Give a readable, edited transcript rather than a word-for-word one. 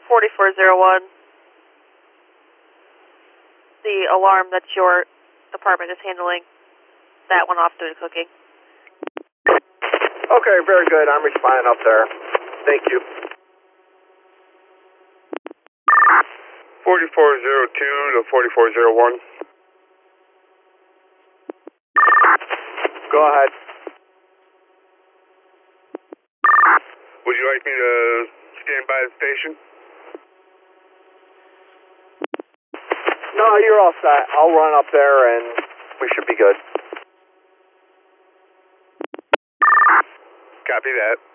4401. The alarm that your department is handling, that went off due to cooking. Okay, very good. I'm responding up there. Thank you. 4402 to 4401. Go ahead. Would you like me to stand by the station? No, you're all set. I'll run up there and we should be good. Copy that.